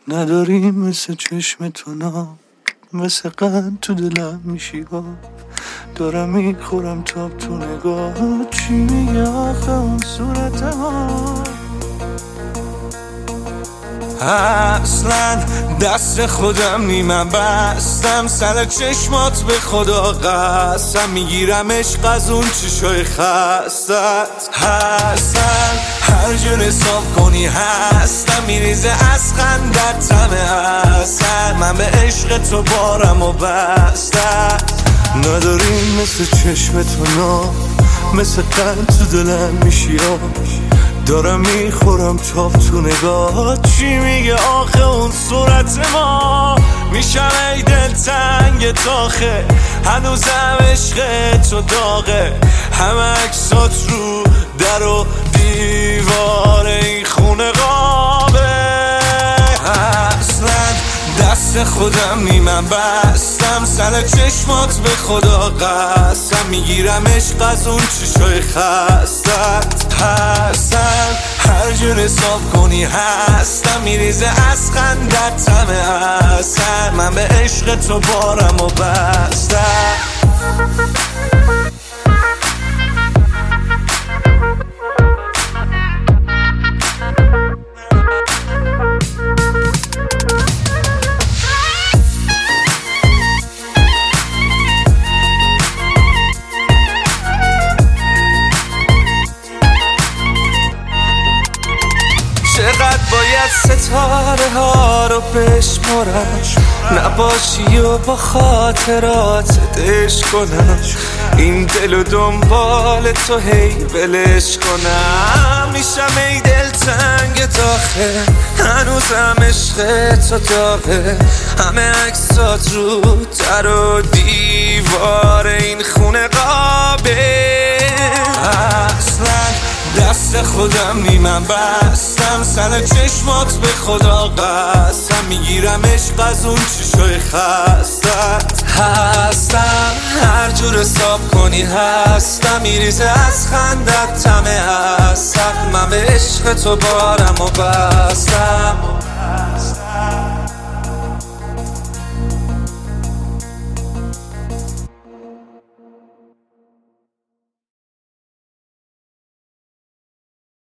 نداری مثل چشم تو نام، مثل قند تو دلم میشی ها. دارم میخورم تاب تو نگاه، چی میگه آخه اون صورت ما؟ اصلا دست خودم نیمم بستم سر چشمات، به خدا قسم میگیرم عشق از اون چشای خستت هستن. هر جور حساب کنی هستم، میریزه از خندت طمع اصل. من به عشق تو بارم و بستت. نداری مثل چشم تو نام، مثل قند تو دلم میشی ها. دارم میخورم تاب تو نگاه، چی میگه آخه اون صورت ما؟ میشم ای دل تنگ تاخه، هنوزم عشق تو داغه. همه عکسات رو در و دیوار این خونه قابه. اصلا دست خودم نیمم بستم سر چشمات، به خدا قسم میگیرم عشق از اون چشای خستت هستن. هر جور حساب کنی هستم، میریزه از خندت طمع اصل. من به عشق تو بارم و بستم. چقدر باید ستاره ها رو بشمارم، نباشی و با خاطرات دش کنم. این دل و دنبال تو هی ولش کنم. میشم ای دل تنگ تاخه، هنوزم عشق تو داغه. همه عکسات رو در و دیوار این خونه قابه. اصلا دست خودم نیمم بستم سر چشمات، به خدا قسم میگیرم عشق از اون چشای خستت هستم. هر جور حساب کنی هستم، میریزه از خندت طمع اصل. من به عشق تو بارم و بستم.